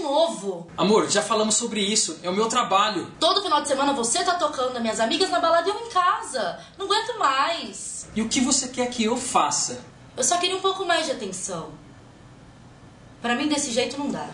novo. Amor, já falamos sobre isso. É o meu trabalho. Todo final de semana você tá tocando as minhas amigas na balada e eu em casa. Não aguento mais. E o que você quer que eu faça? Eu só queria um pouco mais de atenção. Pra mim, desse jeito, não dá.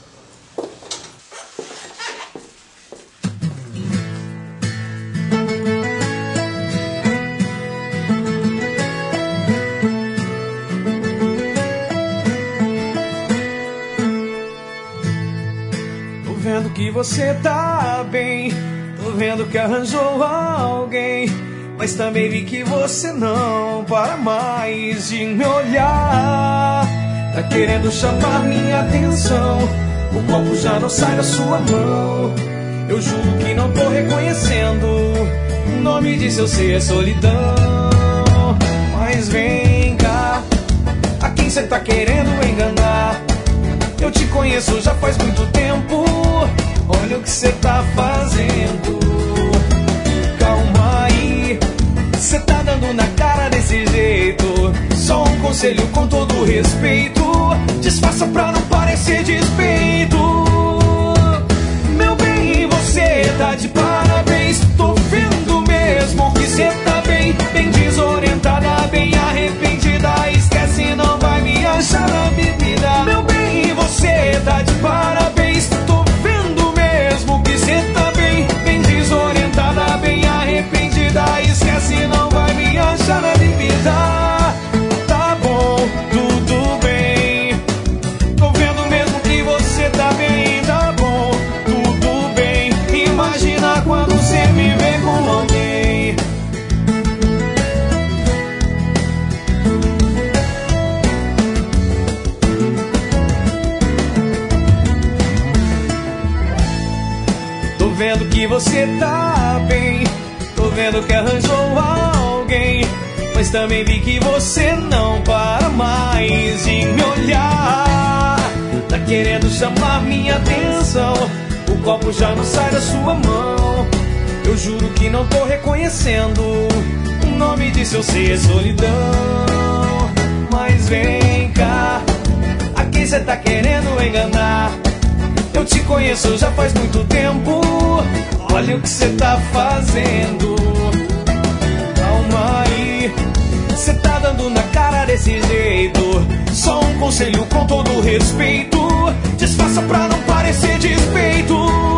Tô vendo que você tá bem, tô vendo que arranjou alguém, mas também vi que você não para mais de me olhar. Tá querendo chamar minha atenção, o copo já não sai da sua mão. Eu juro que não tô reconhecendo, o nome de seu ser é solidão. Mas vem cá, a quem cê tá querendo enganar? Eu te conheço já faz muito tempo, olha o que cê tá fazendo. Calma aí, cê tá dando na cara desse jeito. Só um conselho com todo respeito, disfarça pra não parecer despeito. Meu bem, você tá de parabéns, tô vendo mesmo que cê tá bem, bem desorientada, bem arrependida. Esquece, não vai me achar na bebida. Meu bem, você tá de parabéns, tô vendo mesmo que cê tá bem, bem desorientada, bem arrependida. Esquece, não vai me achar na bebida. Tá bom, tudo bem, tô vendo mesmo que você tá bem. Tá bom, tudo bem, imagina quando cê me vê com alguém. Tô vendo que você tá bem, tô vendo que arranjou alguém, mas também vi que você não para mais de me olhar. Tá querendo chamar minha atenção, o copo já não sai da sua mão. Eu juro que não tô reconhecendo, o nome de seu ser é solidão. Mas vem cá, a quem cê tá querendo enganar? Eu te conheço já faz muito tempo, olha o que cê tá fazendo. Calma aí, cê tá dando na cara desse jeito. Só um conselho com todo respeito, disfarça pra não parecer despeito.